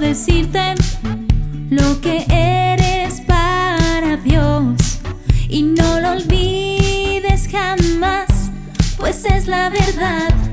decirte lo que eres para Dios. Y no lo olvides jamás, pues es la verdad.